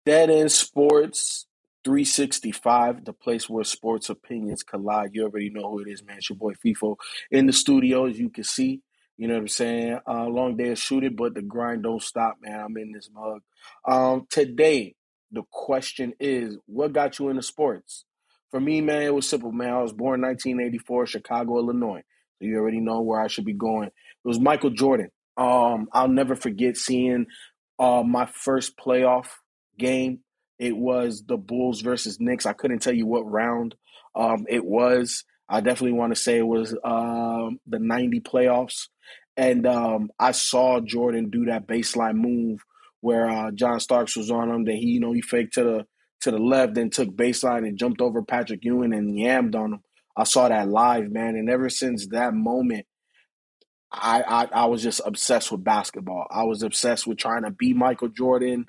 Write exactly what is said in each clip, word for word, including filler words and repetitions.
Dead End Sports three sixty-five, the place where sports opinions collide. You already know who it is, man. It's your boy FIFO in the studio, as you can see. You know what I'm saying? Uh, long day of shooting, but the grind don't stop, man. I'm in this mug. Um, today, the question is, what got you into sports? For me, man, it was simple, man. I was born in nineteen eighty-four, Chicago, Illinois. So you already know where I should be going. It was Michael Jordan. Um, I'll never forget seeing uh, my first playoff game. It was the Bulls versus Knicks. I couldn't tell you what round um, it was. I definitely want to say it was um, the ninety playoffs. And um, I saw Jordan do that baseline move where uh, John Starks was on him. That he, you know, he faked to the to the left, then took baseline and jumped over Patrick Ewing and yammed on him. I saw that live, man. And ever since that moment, I, I I was just obsessed with basketball. I was obsessed with trying to be Michael Jordan.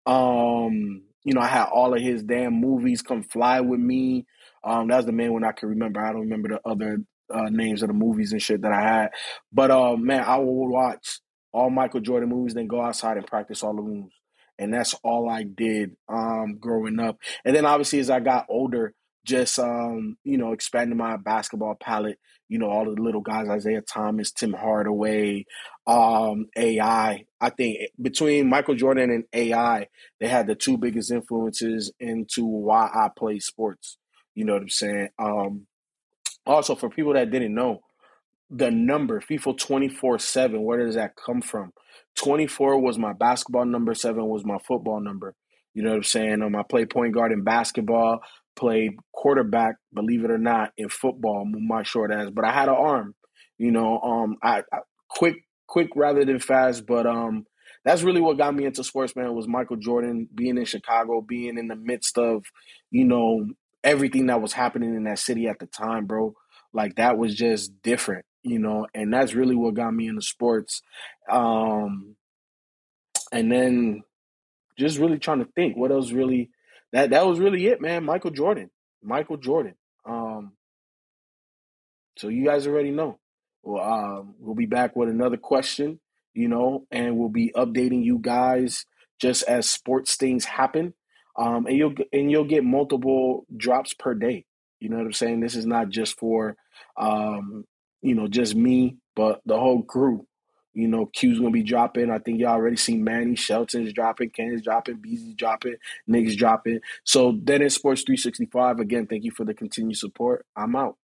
Um, you know, I had all of his damn movies come fly with me. Um, that was the main one I can remember. I don't remember the other uh, names of the movies and shit that I had. But uh, man, I would watch all Michael Jordan movies, then go outside and practice all the moves. And that's all I did um, growing up. And then obviously as I got older, just um, you know, expanding my basketball palette, you know, all the little guys, Isaiah Thomas, Tim Hardaway, um, A I. I I think between Michael Jordan and A I, they had the two biggest influences into why I play sports. You know what I'm saying? Um, also, for people that didn't know, the number FIFA twenty-four seven, where does that come from? twenty-four was my basketball number, seven was my football number. You know what I'm saying? Um, I played point guard in basketball, played quarterback, believe it or not, in football, move my short ass, but I had an arm. You know, um, I, I quick, quick rather than fast, but um, that's really what got me into sports, man. Was Michael Jordan, being in Chicago, being in the midst of, you know, everything that was happening in that city at the time, bro. Like that was just different, you know, and that's really what got me into sports. Um, and then just really trying to think what else really that that was really it, man. Michael Jordan, Michael Jordan. Um, so you guys already know. Well, um, we'll be back with another question, you know, and we'll be updating you guys just as sports things happen. Um, and you'll and you'll get multiple drops per day. You know what I'm saying? This is not just for, um, you know, just me, but the whole crew. You know, Q's gonna be dropping. I think y'all already seen Manny, Shelton's dropping, Ken's dropping, Beezy's dropping, Nick's dropping. So that is Sports three sixty-five. Again, thank you for the continued support. I'm out.